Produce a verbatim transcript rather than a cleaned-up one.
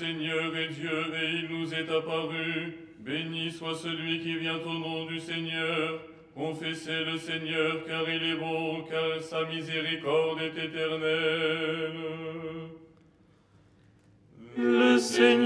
Seigneur est Dieu et il nous est apparu. Béni soit celui qui vient au nom du Seigneur. Confessez le Seigneur, car il est bon, car sa miséricorde est éternelle. Le Seigneur